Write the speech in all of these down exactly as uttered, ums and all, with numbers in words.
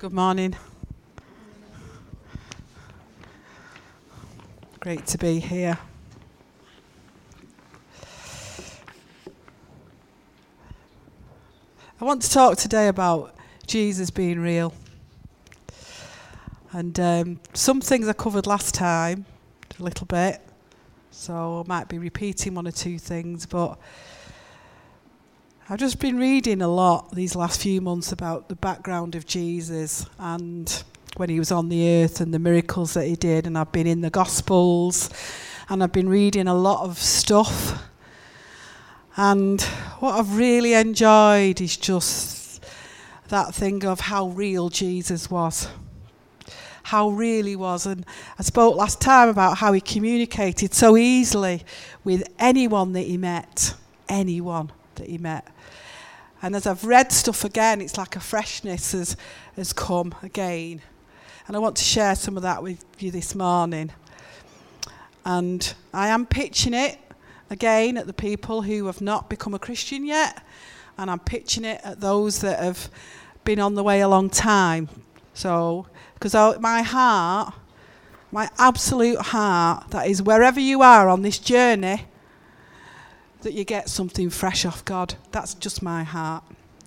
Good morning. Great to be here. I want to talk today about Jesus being real. And um, some things I covered last time, a little bit, so I might be repeating one or two things, but I've just been reading a lot these last few months about the background of Jesus and when he was on the earth and the miracles that he did, and I've been in the Gospels and I've been reading a lot of stuff. And what I've really enjoyed is just that thing of how real Jesus was. How real he was. And I spoke last time about how he communicated so easily with anyone that he met. Anyone that he met. And as I've read stuff again, it's like a freshness has, has come again. And I want to share some of that with you this morning. And I am pitching it again at the people who have not become a Christian yet. And I'm pitching it at those that have been on the way a long time. So, because my heart, my absolute heart, that is wherever you are on this journey, that you get something fresh off God. That's just my heart.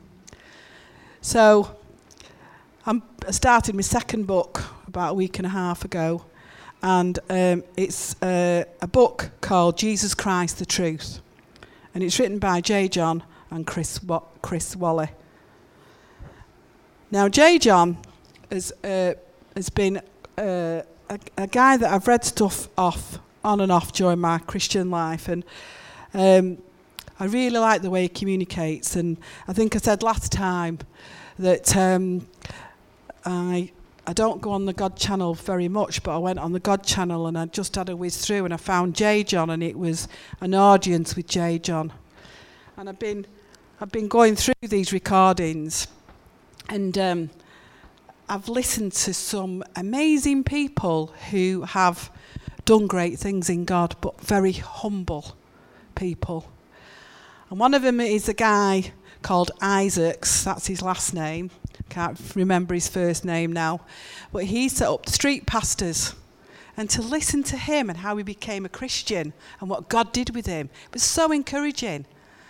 So, I'm, I started my second book about a week and a half ago, and um, it's uh, a book called Jesus Christ the Truth, and it's written by J. John and Chris Wa- Chris Wally. Now, J. John has uh, has been uh, a, a guy that I've read stuff off on and off during my Christian life, and Um, I really like the way he communicates, and I think I said last time that um, I I don't go on the God channel very much, but I went on the God channel and I just had a whiz through and I found J. John, and it was an audience with J. John. And I've been I've been going through these recordings, and um, I've listened to some amazing people who have done great things in God, but very humble people. And one of them is a guy called Isaacs. That's his last name. Can't remember his first name now. But he set up Street Pastors. And to listen to him and how he became a Christian and what God did with him, it was so encouraging.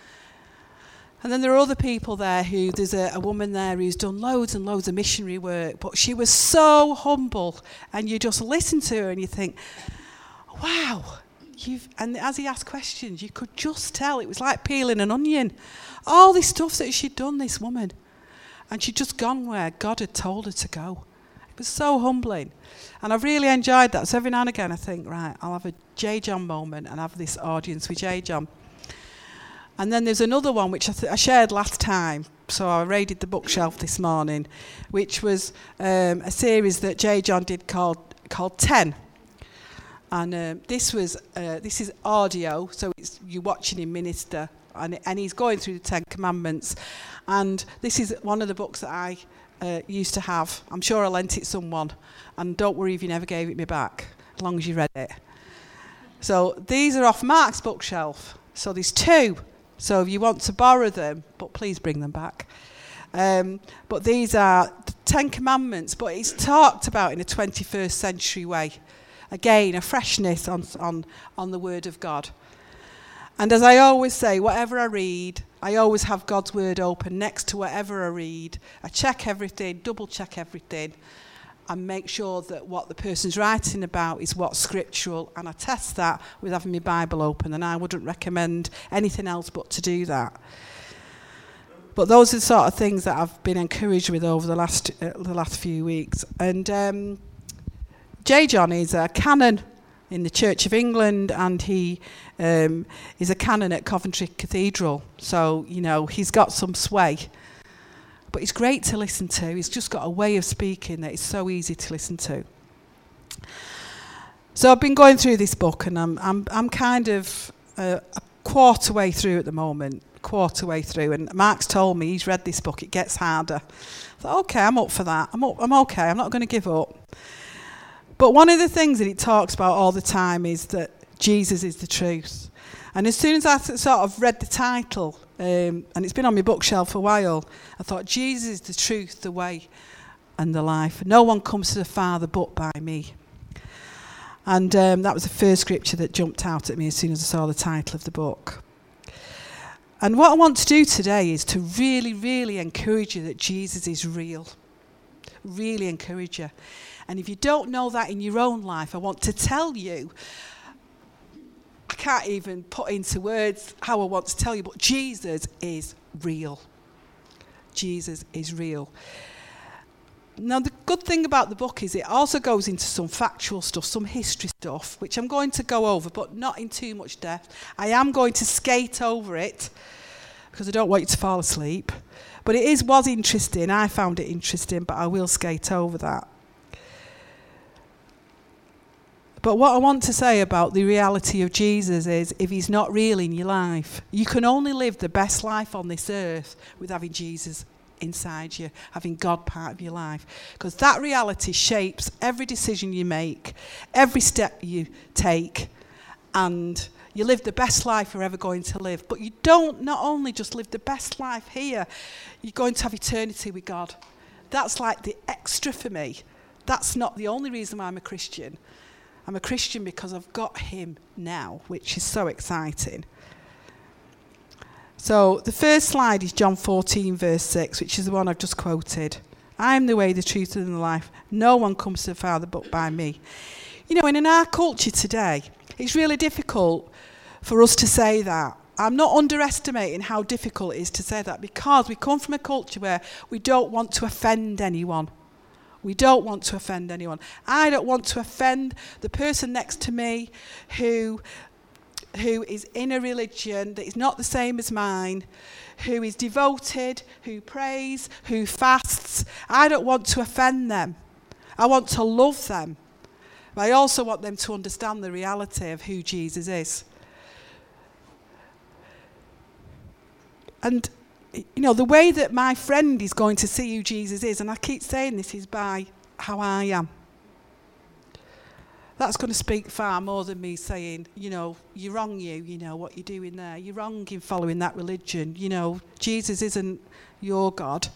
And then there are other people there who, there's a, a woman there who's done loads and loads of missionary work, but she was so humble. And you just listen to her and you think, wow. You've, and as he asked questions, you could just tell it was like peeling an onion. All this stuff that she'd done, this woman. And she'd just gone where God had told her to go. It was so humbling. And I've really enjoyed that. So every now and again I think, right, I'll have a J. John moment and have this audience with J. John. And then there's another one which I, th- I shared last time. So I raided the bookshelf this morning, which was um, a series that J. John did called called ten. And uh, this was uh, this is audio, so it's you watching him minister, and and he's going through the Ten Commandments. And this is one of the books that I uh, used to have. I'm sure I lent it someone, and don't worry if you never gave it me back, as long as you read it. So these are off Mark's bookshelf. So there's two. So if you want to borrow them, but please bring them back. Um, but these are the Ten Commandments, but it's talked about in a twenty-first century way. Again, a freshness on, on, on the Word of God. And as I always say, whatever I read, I always have God's Word open next to whatever I read. I check everything, double check everything, and make sure that what the person's writing about is what's scriptural. And I test that with having my Bible open, and I wouldn't recommend anything else but to do that. But those are the sort of things that I've been encouraged with over the last uh, the last few weeks. And Um, J. John is a canon in the Church of England, and he um, is a canon at Coventry Cathedral. So, you know, he's got some sway. But he's great to listen to. He's just got a way of speaking that is so easy to listen to. So I've been going through this book, and I'm I'm I'm kind of uh, a quarter way through at the moment, quarter way through. And Mark's told me he's read this book. It gets harder. I thought, okay, I'm up for that. I'm up, I'm okay. I'm not going to give up. But one of the things that it talks about all the time is that Jesus is the truth. And as soon as I sort of read the title, um, and it's been on my bookshelf for a while, I thought, Jesus is the truth, the way. and the life. No one comes to the Father but by me. And um, that was the first scripture that jumped out at me as soon as I saw the title of the book. And what I want to do today is to really, really encourage you that Jesus is real. Really encourage you. And if you don't know that in your own life, I want to tell you, I can't even put into words how I want to tell you, but Jesus is real. Jesus is real. Now, the good thing about the book is it also goes into some factual stuff, some history stuff, which I'm going to go over, but not in too much depth. I am going to skate over it, because I don't want you to fall asleep. But it is was interesting. I found it interesting, but I will skate over that. But what I want to say about the reality of Jesus is, if he's not real in your life, you can only live the best life on this earth with having Jesus inside you, having God part of your life. Because that reality shapes every decision you make, every step you take, and you live the best life you're ever going to live. But you don't not only just live the best life here, you're going to have eternity with God. That's like the extra for me. That's not the only reason why I'm a Christian. I'm a Christian because I've got him now, which is so exciting. So the first slide is John fourteen, verse six, which is the one I've just quoted. I am the way, the truth, and the life. No one comes to the Father but by me. You know, and in our culture today, it's really difficult for us to say that. I'm not underestimating how difficult it is to say that, because we come from a culture where we don't want to offend anyone. We don't want to offend anyone. I don't want to offend the person next to me who... who is in a religion that is not the same as mine, who is devoted, who prays, who fasts. I don't want to offend them. I want to love them. But I also want them to understand the reality of who Jesus is. And, you know, the way that my friend is going to see who Jesus is, and I keep saying this, is by how I am. That's going to speak far more than me saying, you know, you're wrong, you, you know, what you're doing there. You're wrong in following that religion. You know, Jesus isn't your God.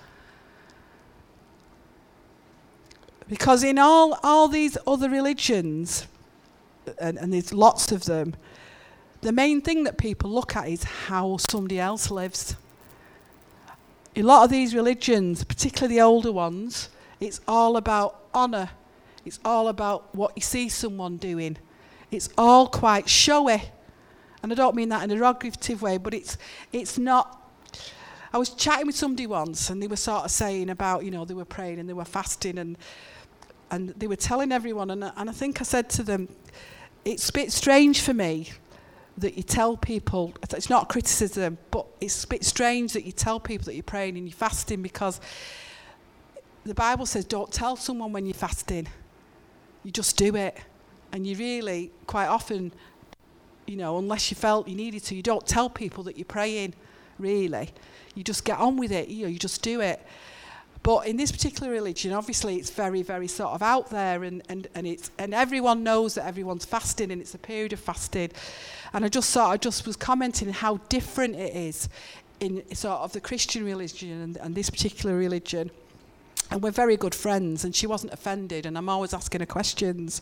Because in all, all these other religions, and, and there's lots of them, the main thing that people look at is how somebody else lives. In a lot of these religions, particularly the older ones, it's all about honour. It's all about what you see someone doing. It's all quite showy. And I don't mean that in a derogative way, but it's it's not... I was chatting with somebody once, and they were sort of saying about, you know, they were praying and they were fasting, and and they were telling everyone, and, and I think I said to them, it's a bit strange for me that you tell people, it's not criticism, but it's a bit strange that you tell people that you're praying and you're fasting, because the Bible says don't tell someone when you're fasting. You just do it. And you really, quite often, you know, unless you felt you needed to, you don't tell people that you're praying, really. You just get on with it, you know, you just do it. But in this particular religion, obviously it's very, very sort of out there, and, and, and it's and everyone knows that everyone's fasting, and it's a period of fasting. And I just thought, I just was commenting how different it is in sort of the Christian religion and, and this particular religion. And we're very good friends, and she wasn't offended, and I'm always asking her questions.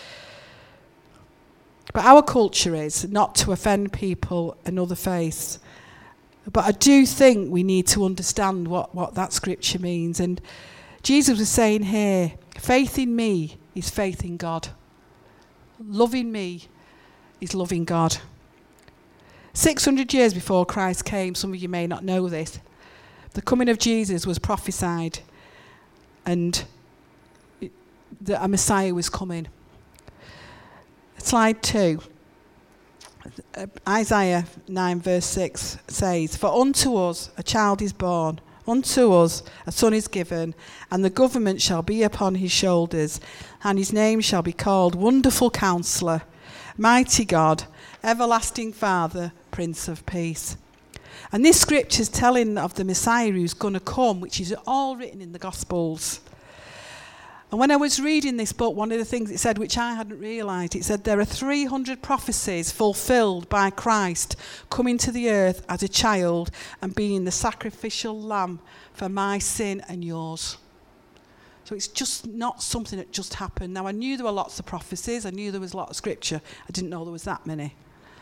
But our culture is not to offend people another faith. But I do think we need to understand what, what that scripture means. And Jesus was saying here, faith in me is faith in God. Loving me is loving God. six hundred years before Christ came, some of you may not know this, the coming of Jesus was prophesied, and that a Messiah was coming. Slide two. Uh, Isaiah nine verse six says, for unto us a child is born, unto us a son is given, and the government shall be upon his shoulders, and his name shall be called Wonderful Counselor, Mighty God, Everlasting Father, Prince of Peace. And this scripture is telling of the Messiah who's going to come, which is all written in the Gospels. And when I was reading this book, one of the things it said, which I hadn't realised, it said there are three hundred prophecies fulfilled by Christ coming to the earth as a child and being the sacrificial lamb for my sin and yours. So it's just not something that just happened. Now, I knew there were lots of prophecies. I knew there was a lot of scripture. I didn't know there was that many.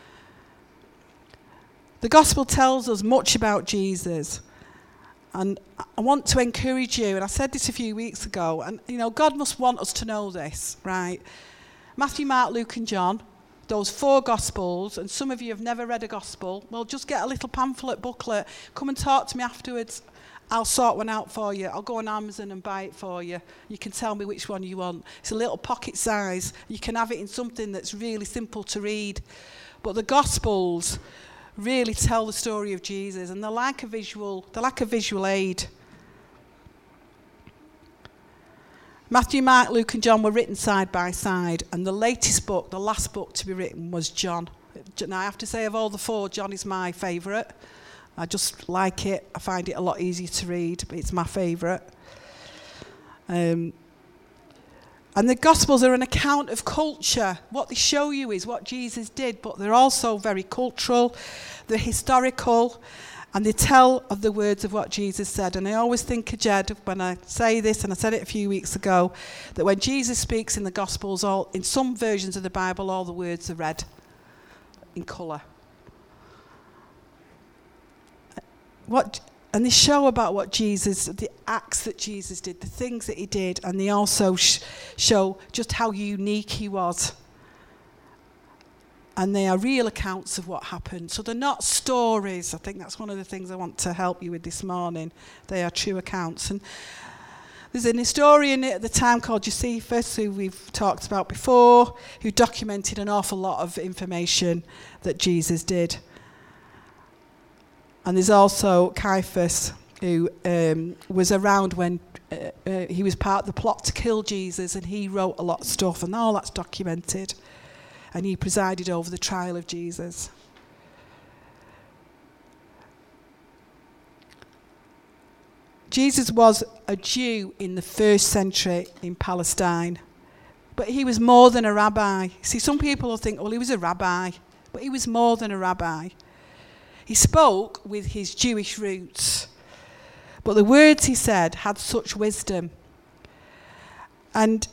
The gospel tells us much about Jesus. And I want to encourage you, and I said this a few weeks ago, and, you know, God must want us to know this, right? Matthew, Mark, Luke, and John, those four gospels, and some of you have never read a gospel, well, just get a little pamphlet booklet. Come and talk to me afterwards. I'll sort one out for you. I'll go on Amazon and buy it for you. You can tell me which one you want. It's a little pocket size. You can have it in something that's really simple to read. But the Gospels really tell the story of Jesus, and they're like a visual, they're like a visual aid. Matthew, Mark, Luke, and John were written side by side, and the latest book, the last book to be written, was John. Now, I have to say, of all the four, John is my favourite. I just like it. I find it a lot easier to read, but it's my favourite. Um, and the Gospels are an account of culture. What they show you is what Jesus did, but they're also very cultural, they're historical, and they tell of the words of what Jesus said. And I always think of Jed when I say this, and I said it a few weeks ago, that when Jesus speaks in the Gospels, all in some versions of the Bible, all the words are red in colour. What, and they show about what Jesus, the acts that Jesus did, the things that he did, and they also sh- show just how unique he was. And they are real accounts of what happened. So they're not stories. I think that's one of the things I want to help you with this morning. They are true accounts. And there's an historian at the time called Josephus, who we've talked about before, who documented an awful lot of information that Jesus did. And there's also Caiaphas, who um, was around when uh, uh, he was part of the plot to kill Jesus, and he wrote a lot of stuff, and all that's documented. And he presided over the trial of Jesus. Jesus was a Jew in the first century in Palestine, but he was more than a rabbi. See, some people will think, well, he was a rabbi, but he was more than a rabbi. He spoke with his Jewish roots, but the words he said had such wisdom. And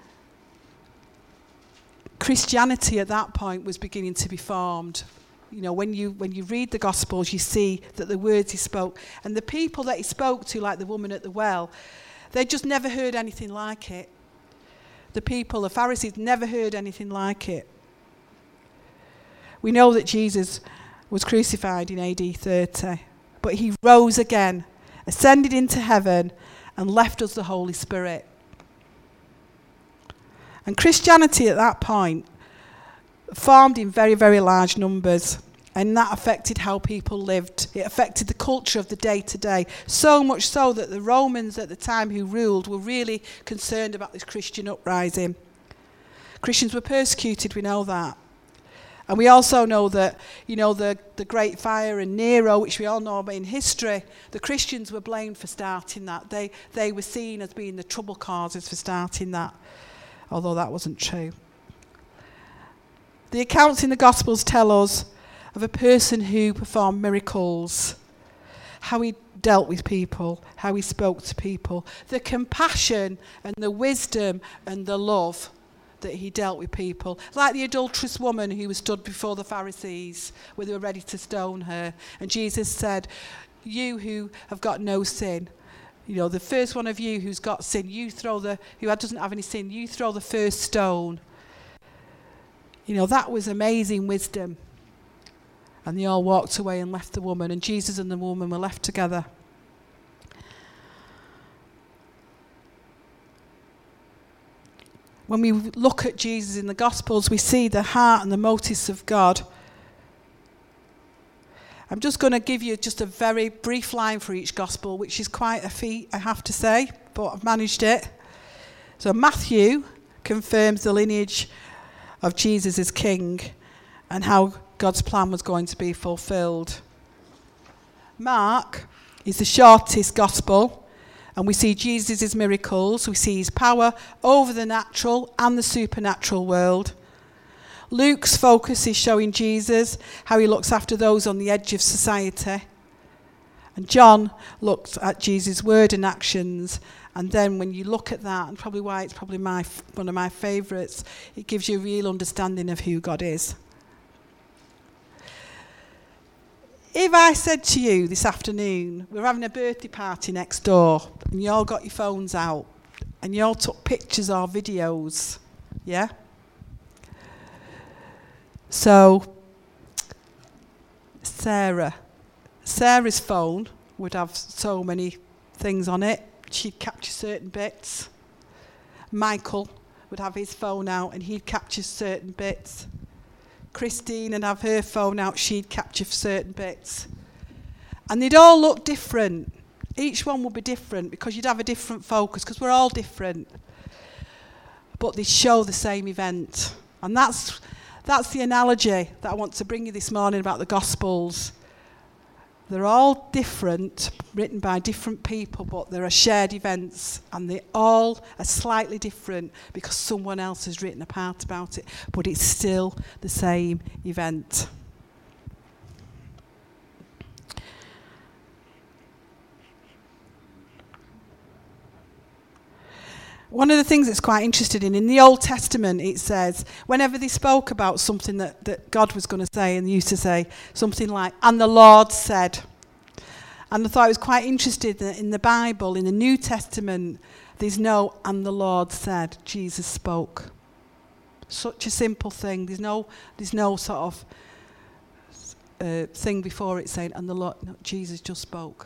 Christianity at that point was beginning to be formed. You know, when you when you read the Gospels, you see that the words he spoke, and the people that he spoke to, like the woman at the well, they just never heard anything like it. The people, the Pharisees, never heard anything like it. We know that Jesus was crucified in A D thirty, but he rose again, ascended into heaven, and left us the Holy Spirit. And Christianity at that point formed in very, very large numbers, and that affected how people lived. It affected the culture of the day-to-day, so much so that the Romans at the time who ruled were really concerned about this Christian uprising. Christians were persecuted, we know that. And we also know that, you know, the, the Great Fire and Nero, which we all know about in history, the Christians were blamed for starting that. They, they were seen as being the trouble causers for starting that, although that wasn't true. The accounts in the Gospels tell us of a person who performed miracles, how he dealt with people, how he spoke to people, the compassion and the wisdom and the love that he dealt with people, like the adulterous woman who was stood before the Pharisees where they were ready to stone her, and Jesus said, you who have got no sin, you know, the first one of you who's got sin, you throw the, who doesn't have any sin, you throw the first stone. You know, that was amazing wisdom. And they all walked away and left the woman, and Jesus and the woman were left together. When we look at Jesus in the Gospels, we see the heart and the motives of God. I'm just going to give you just a very brief line for each Gospel, which is quite a feat, I have to say, but I've managed it. So Matthew confirms the lineage of Jesus as king and how God's plan was going to be fulfilled. Mark is the shortest Gospel, and we see Jesus' miracles, we see his power over the natural and the supernatural world. Luke's focus is showing Jesus, how he looks after those on the edge of society. And John looked at Jesus' word and actions, and then when you look at that, and probably why it's probably my one of my favourites, it gives you a real understanding of who God is. If I said to you this afternoon, we're having a birthday party next door, and you all got your phones out, and you all took pictures or videos, yeah? So, Sarah, Sarah's phone would have so many things on it. She'd capture certain bits. Michael would have his phone out and he'd capture certain bits. Christine would have her phone out, she'd capture certain bits. And they'd all look different. Each one would be different because you'd have a different focus because we're all different. But they show the same event. And that's that's the analogy that I want to bring you this morning about the Gospels. They're all different, written by different people, but there are shared events, and they all are slightly different because someone else has written a part about it, but it's still the same event. One of the things that's quite interesting in, in the Old Testament, it says, whenever they spoke about something that, that God was going to say, and they used to say something like, and the Lord said. And I thought it was quite interesting that in the Bible, in the New Testament, there's no, and the Lord said, Jesus spoke. Such a simple thing. There's no, there's no sort of uh, thing before it saying, and the Lord, no, Jesus just spoke.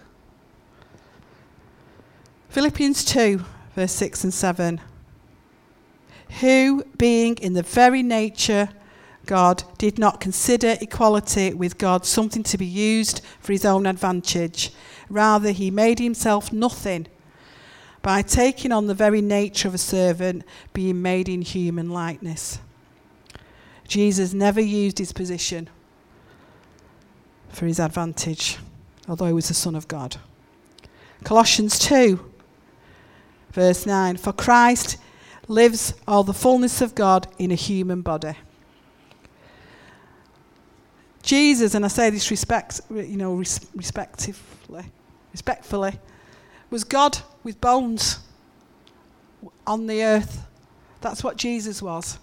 Philippians two. Verse six and seven. Who, being in the very nature God, did not consider equality with God something to be used for his own advantage. Rather, he made himself nothing by taking on the very nature of a servant, being made in human likeness. Jesus never used his position for his advantage, although he was the Son of God. Colossians two. Verse nine, for Christ lives all the fullness of God in a human body. Jesus, and I say this respect, you know, res- respectively, respectfully, was God with bones on the earth. That's what Jesus was.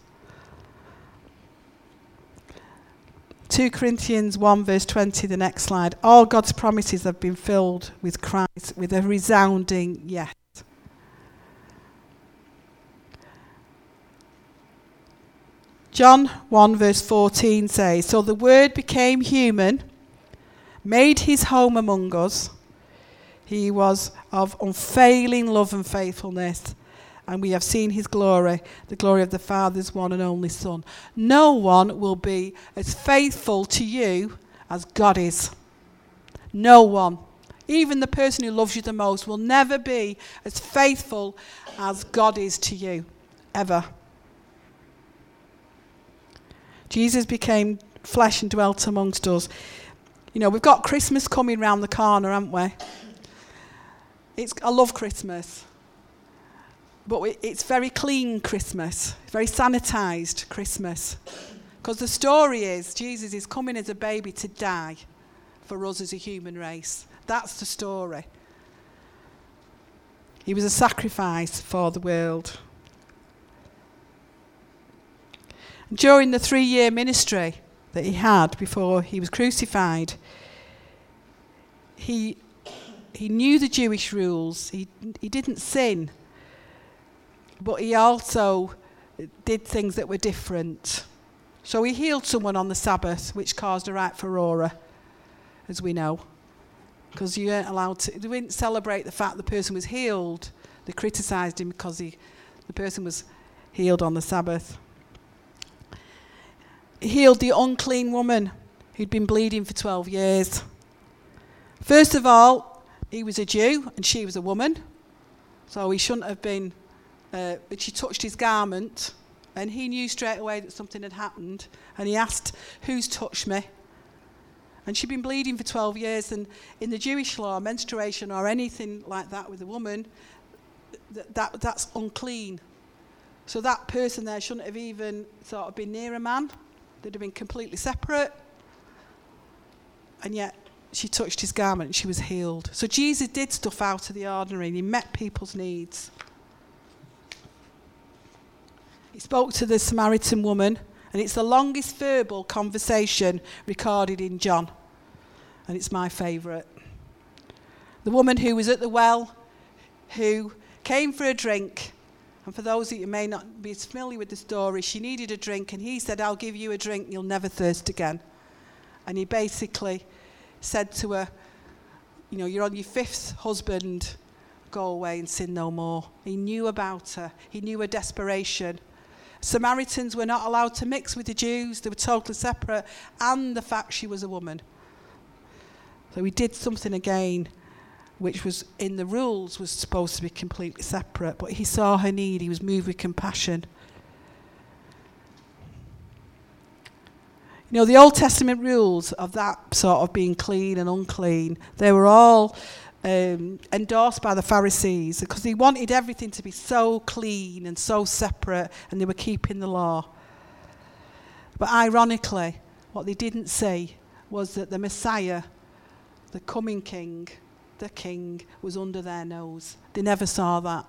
two Corinthians one verse twenty, the next slide. All God's promises have been filled with Christ with a resounding yes. John one verse fourteen says, so the Word became human, made his home among us. He was of unfailing love and faithfulness, and we have seen his glory, the glory of the Father's one and only Son. No one will be as faithful to you as God is. No one. Even the person who loves you the most will never be as faithful as God is to you, ever. Jesus became flesh and dwelt amongst us. You know, we've got Christmas coming round the corner, haven't we? It's, I love Christmas. But it's very clean Christmas. Very sanitised Christmas. Because the story is, Jesus is coming as a baby to die for us as a human race. That's the story. He was a sacrifice for the world. During the three-year ministry that he had before he was crucified, he he knew the Jewish rules. He he didn't sin, but he also did things that were different. So he healed someone on the Sabbath, which caused a right furore, as we know, because you weren't allowed to. They didn't celebrate the fact the person was healed. They criticised him because he the person was healed on the Sabbath. He healed the unclean woman who'd been bleeding for twelve years. First of all, he was a Jew and she was a woman, so he shouldn't have been, uh, but she touched his garment and he knew straight away that something had happened, and he asked, who's touched me? And she'd been bleeding for twelve years, and in the Jewish law, menstruation or anything like that with a woman, th- that that's unclean. So that person there shouldn't have even sort of been near a man. They'd have been completely separate. And yet she touched his garment and she was healed. So Jesus did stuff out of the ordinary and he met people's needs. He spoke to the Samaritan woman, and it's the longest verbal conversation recorded in John. And it's my favourite. The woman who was at the well, who came for a drink. And for those of you who may not be as familiar with the story, she needed a drink, and he said, I'll give you a drink, you'll never thirst again. And he basically said to her, you know, you're on your fifth husband, go away and sin no more. He knew about her. He knew her desperation. Samaritans were not allowed to mix with the Jews. They were totally separate. And the fact she was a woman. So he did something again, which was in the rules was supposed to be completely separate. But he saw her need. He was moved with compassion. You know, the Old Testament rules of that sort of being clean and unclean, they were all um, endorsed by the Pharisees because they wanted everything to be so clean and so separate, and they were keeping the law. But ironically, what they didn't see was that the Messiah, the coming king, the king, was under their nose. They never saw that.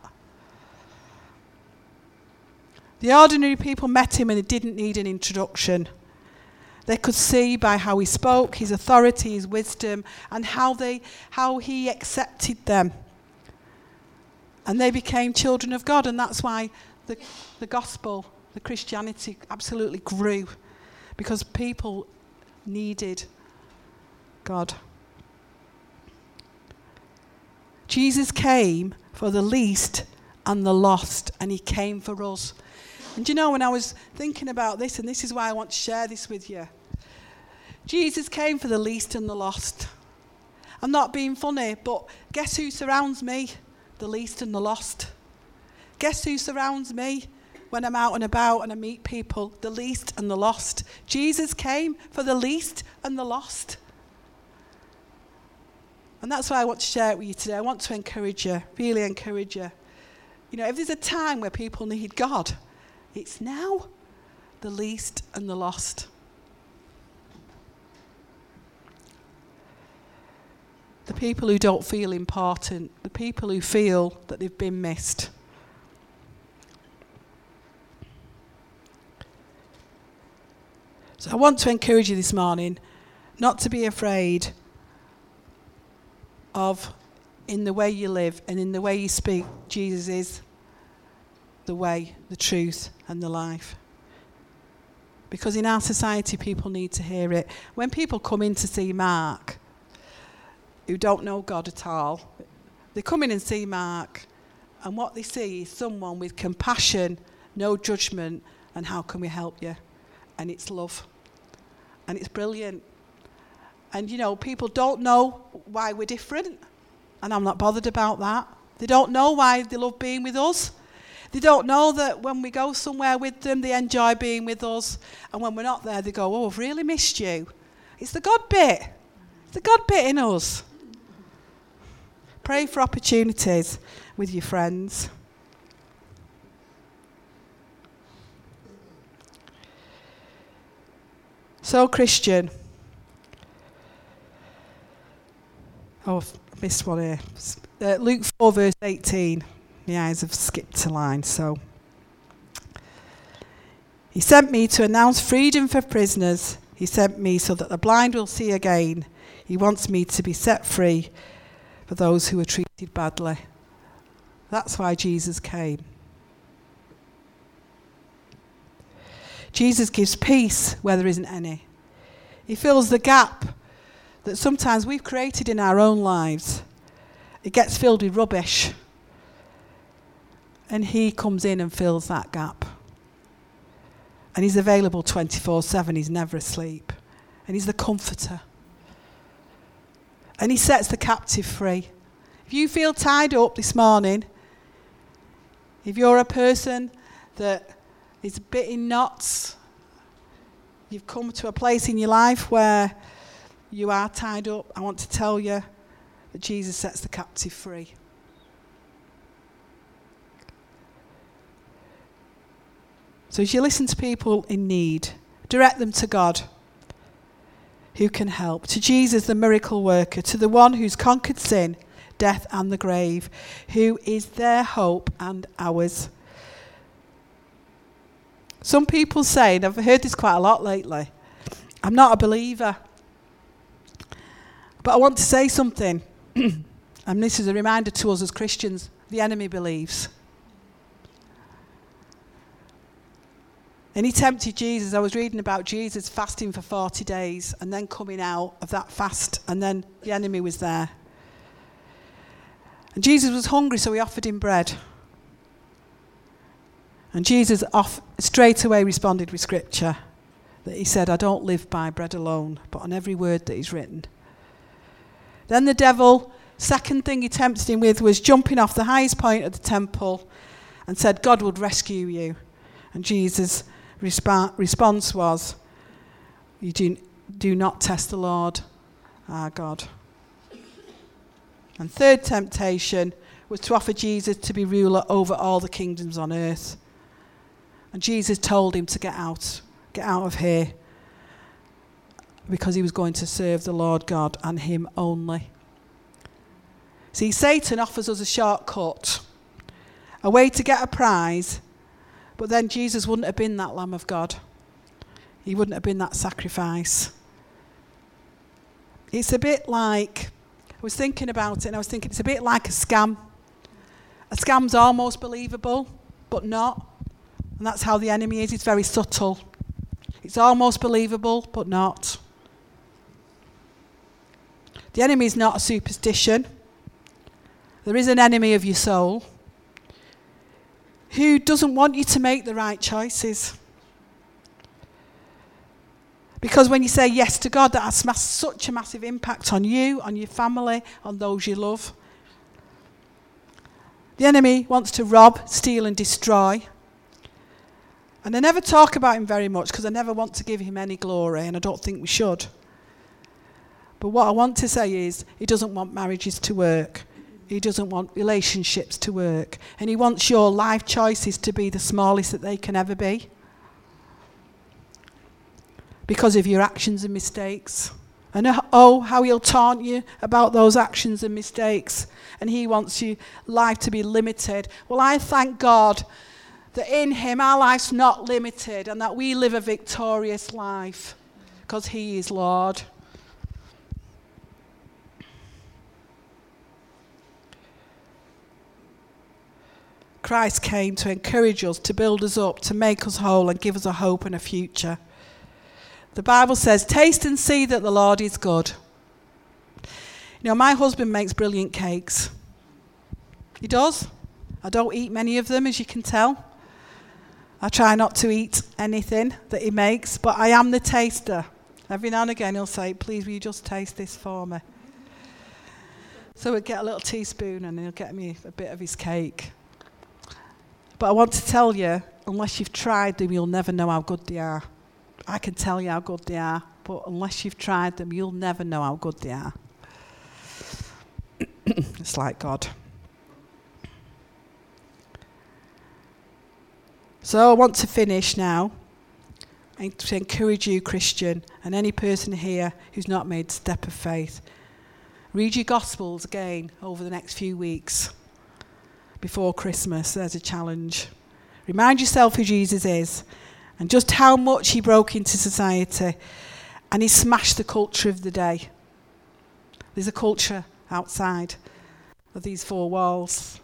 The ordinary people met him and they didn't need an introduction. They could see by how he spoke, his authority, his wisdom, and how they, how he accepted them. And they became children of God, and that's why the, the gospel, the Christianity absolutely grew, because people needed God. Jesus came for the least and the lost, and he came for us. And you know, when I was thinking about this, and this is why I want to share this with you, Jesus came for the least and the lost. I'm not being funny, but guess who surrounds me? The least and the lost. Guess who surrounds me when I'm out and about and I meet people? The least and the lost. Jesus came for the least and the lost. And that's why I want to share it with you today. I want to encourage you, really encourage you. You know, if there's a time where people need God, it's now. The least and the lost. The people who don't feel important. The people who feel that they've been missed. So I want to encourage you this morning not to be afraid of, in the way you live and in the way you speak, Jesus is the way, the truth, and the life. Because in our society, people need to hear it. When people come in to see Mark, who don't know God at all, they come in and see Mark, and what they see is someone with compassion, no judgment, and how can we help you? And it's love. And it's brilliant. And, you know, people don't know why we're different, and I'm not bothered about that. They don't know why they love being with us. They don't know that when we go somewhere with them, they enjoy being with us. And when we're not there, they go, oh, I've really missed you. It's the God bit. It's the God bit in us. Pray for opportunities with your friends. So, Christian. Oh, I missed one here. Uh, Luke four, verse eighteen. My eyes have skipped a line, so. He sent me to announce freedom for prisoners. He sent me so that the blind will see again. He wants me to be set free for those who are treated badly. That's why Jesus came. Jesus gives peace where there isn't any. He fills the gap that sometimes we've created in our own lives. It gets filled with rubbish. And he comes in and fills that gap. And he's available twenty-four seven. He's never asleep. And he's the comforter. And he sets the captive free. If you feel tied up this morning, if you're a person that is a bit in knots, you've come to a place in your life where you are tied up, I want to tell you that Jesus sets the captive free. So as you listen to people in need, direct them to God. who can help, to Jesus, the miracle worker, to the one who's conquered sin, death and the grave, who is their hope and ours. Some people say, and I've heard this quite a lot lately, I'm not a believer. But I want to say something, and this is a reminder to us as Christians, the enemy believes. And he tempted Jesus. I was reading about Jesus fasting for forty days and then coming out of that fast, and then the enemy was there. And Jesus was hungry, so he offered him bread. And Jesus off, straight away responded with scripture, that he said, I don't live by bread alone, but on every word that is written. Then the devil, second thing he tempted him with was jumping off the highest point of the temple and said, God would rescue you. And Jesus' resp- response was, you do, do not test the Lord our God. And third temptation was to offer Jesus to be ruler over all the kingdoms on earth. And Jesus told him to get out, get out of here, because he was going to serve the Lord God and him only. See, Satan offers us a shortcut, a way to get a prize, but then Jesus wouldn't have been that Lamb of God. He wouldn't have been that sacrifice. It's a bit like, I was thinking about it and I was thinking it's a bit like a scam. A scam's almost believable, but not. And that's how the enemy is. It's very subtle. It's almost believable, but not. The enemy is not a superstition. There is an enemy of your soul who doesn't want you to make the right choices. Because when you say yes to God, that has mass- such a massive impact on you, on your family, on those you love. The enemy wants to rob, steal and destroy. And I never talk about him very much because I never want to give him any glory, and I don't think we should. But what I want to say is he doesn't want marriages to work. He doesn't want relationships to work. And he wants your life choices to be the smallest that they can ever be. Because of your actions and mistakes. And oh, how he'll taunt you about those actions and mistakes. And he wants your life to be limited. Well, I thank God that in him our life's not limited and that we live a victorious life because he is Lord. Christ came to encourage us, to build us up, to make us whole and give us a hope and a future. The Bible says, taste and see that the Lord is good. You know, my husband makes brilliant cakes. He does. I don't eat many of them, as you can tell. I try not to eat anything that he makes, but I am the taster. Every now and again he'll say, please will you just taste this for me? So we'll get a little teaspoon and he'll get me a bit of his cake. But I want to tell you, unless you've tried them, you'll never know how good they are. I can tell you how good they are, but unless you've tried them, you'll never know how good they are. It's like God. So I want to finish now and to encourage you, Christian, and any person here who's not made a step of faith. Read your Gospels again over the next few weeks before Christmas. There's a challenge. Remind yourself who Jesus is and just how much he broke into society and he smashed the culture of the day. There's a culture outside of these four walls.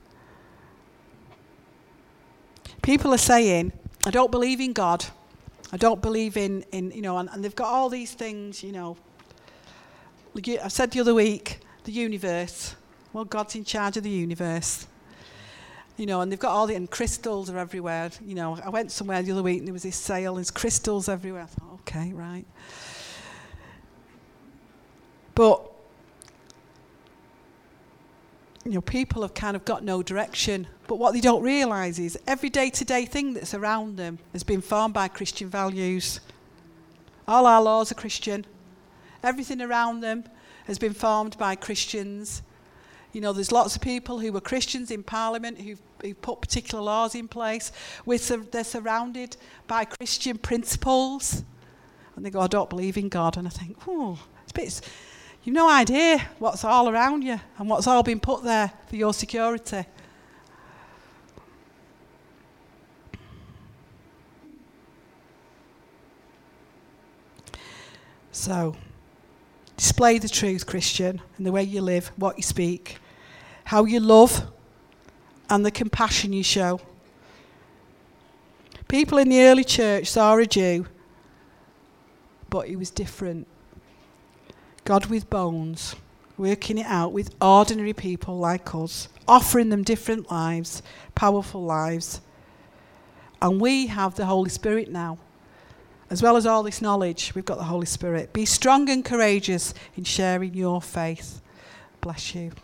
People are saying, I don't believe in God. I don't believe in, in you know, and, and they've got all these things, you know. I said the other week, the universe. Well, God's in charge of the universe. You know, and they've got all the, and crystals are everywhere. You know, I went somewhere the other week and there was this sale, there's crystals everywhere. I thought, okay, right. But, you know, people have kind of got no direction. But what they don't realise is every day-to-day thing that's around them has been formed by Christian values. All our laws are Christian. Everything around them has been formed by Christians. You know, there's lots of people who were Christians in Parliament who've, who've put particular laws in place. We're sur- they're surrounded by Christian principles. And they go, I don't believe in God. And I think, oh, it's a bit, you've no idea what's all around you and what's all been put there for your security. So, display the truth, Christian, in the way you live, what you speak, how you love, and the compassion you show. People in the early church saw a Jew, but he was different. God with bones, working it out with ordinary people like us, offering them different lives, powerful lives. And we have the Holy Spirit now. As well as all this knowledge, we've got the Holy Spirit. Be strong and courageous in sharing your faith. Bless you.